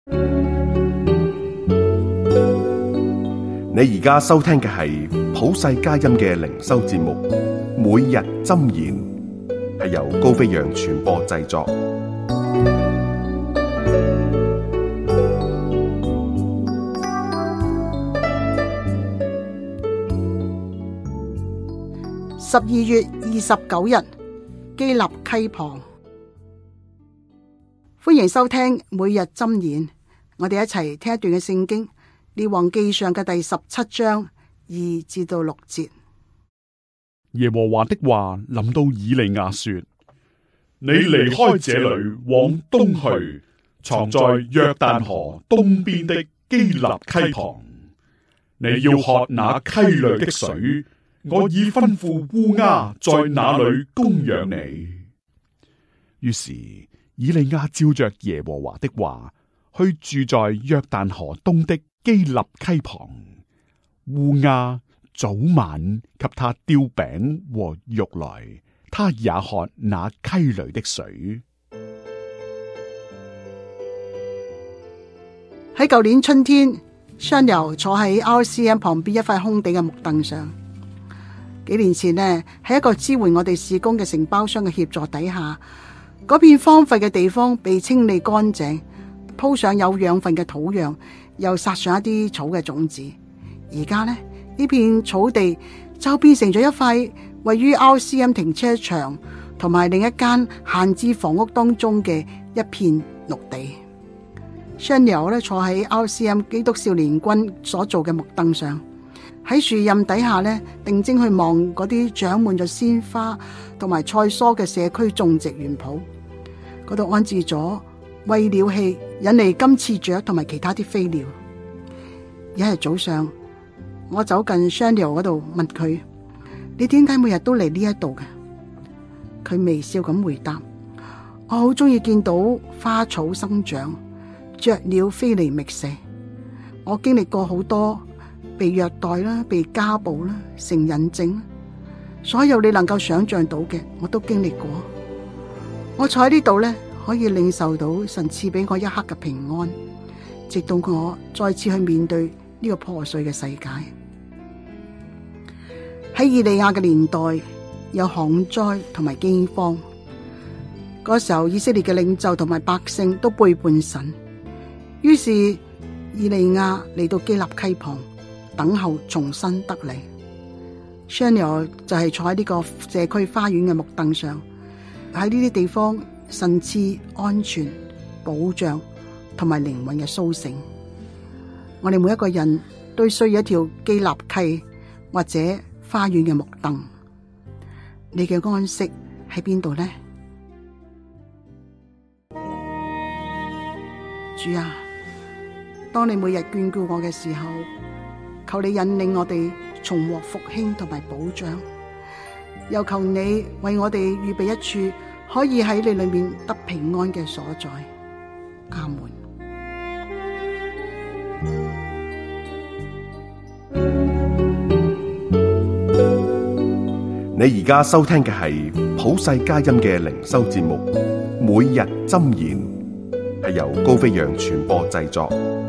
你而家收聽嘅係普世佳音嘅靈修節目，每日箴言，係由高飛揚傳播製作。 12月29日，基立溪旁。歡迎收聽每日箴言，我哋一齊聽一段嘅聖經，列王記上嘅第17章2至到6節。 耶和華的話臨到以利亞說：你離開這裏，往東去，藏在約旦河東邊的基立溪旁。你要喝那溪裏的水，我已吩咐烏鴉在那裏供養你。於是以利亞照着耶和華的話，去住在約旦河東的基立溪旁。烏鴉早晚給他丟餅和肉來，他也喝那溪裏的水。 喺舊年春天，雙游坐喺 RCM 旁邊一塊空地嘅木凳上。幾年前呢，喺一個支援我哋事工嘅承包商嘅協助底下，嗰片荒廢嘅地方被清理乾淨，鋪上有養分嘅土壤，又撒上一啲草嘅種子。而家呢片草地就變成咗一塊位於 RCM 停車場同埋另一間閒置房屋當中嘅一片綠地。雙游坐喺 RCM 基督少年軍所做嘅木凳上，喺樹蔭底下定睛去望嗰啲長滿咗鮮花同埋菜蔬嘅社區種植園圃，嗰度安置咗餵鳥器，引嚟金翅雀同埋其他啲飛鳥。一日早上，我走近 Shaniel 嗰度問佢：你點解每日都嚟呢一度嘅？佢微笑咁回答：我好中意見到花草生長，雀鳥飛嚟覓食。我經歷過好多被虐待啦，被家暴啦，成癮症，所有你能夠想象到嘅，我都經歷過。我坐喺呢度可以領受到神賜俾我一刻嘅平安，直到我再次去面對呢個破碎嘅世界。喺以利亞嘅年代，有旱災同埋饑荒，嗰時候以色列嘅領袖同埋百姓都背叛神，於是以利亞嚟到基立溪旁，等候重新得力。Shaniel 就係坐喺呢個社區花園嘅木凳上，喺呢啲地方神賜安全、保障同埋靈魂嘅甦醒。我哋每一個人都需要一條基立溪或者花園嘅木凳。你嘅安息喺邊度呢？主啊，當你每日眷顧我嘅時候，求你引領我哋重獲復興同埋保障，又求你為我哋預備一處可以喺你裏面得平安嘅所在。阿門。 你而家收聽嘅係普世佳音嘅靈修節目，每日箴言，係由高飛揚傳播製作。